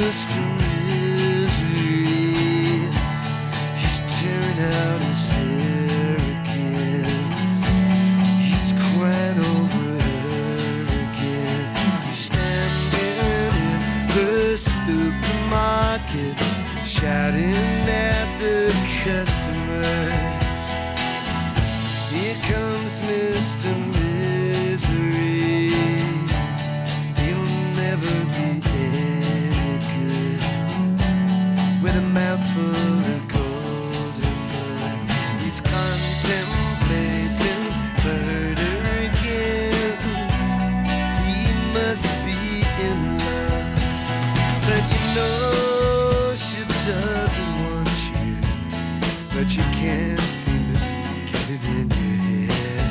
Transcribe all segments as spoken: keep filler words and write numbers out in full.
Mister Misery. He's tearing out his hair again. He's crying over her again. He's standing in the supermarket, shouting at the customers. Here comes Mister Misery. He'll never be any good with a mouthful of golden blood. He's contemplating murder again. He must be in love, but you know she doesn't want you, but you can't seem to get it in your head.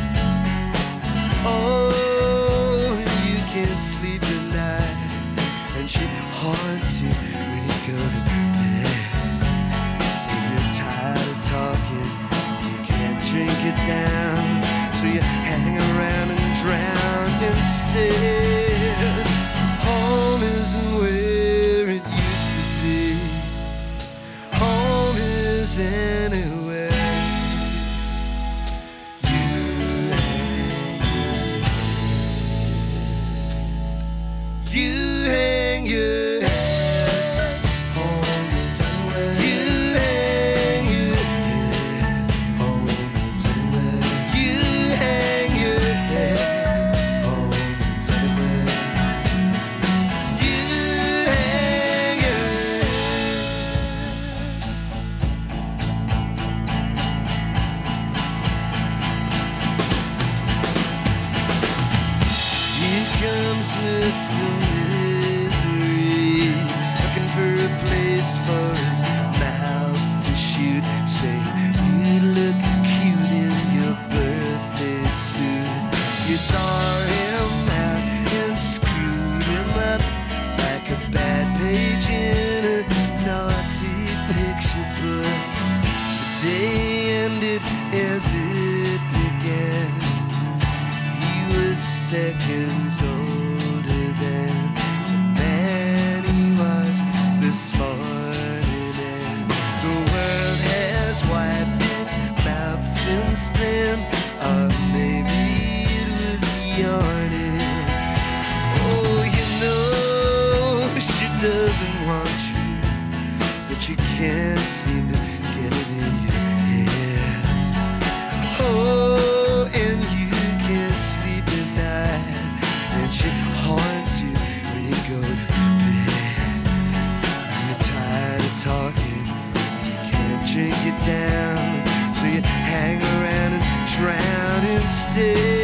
Oh, you can't sleep at night, and she haunts you when you go to bed. And you're tired of talking, and you can't drink it down, so you hang around and drown instead. Home isn't where it used to be. Home is anywhere. You hang your head. You hang your head. Home is anywhere. You hang your head. Home is anywhere. You hang your head. Home is anywhere. You hang your head. Here comes Mister Misery, looking for a place for his mouth to shoot, saying, you look cute in your birthday suit. You tore him out and screwed him up like a bad page in a naughty picture book. The day ended as it began. He was seconds older than the man he was this morning, and the world has wiped its mouth since then, or maybe it was yawning. Oh, you know she doesn't want you, but you can't seem to get it in your head. Oh, and you can't sleep at night, and she haunts you when you go to bed. You're tired of talking, you can't drink it down, so you hang around and drown instead.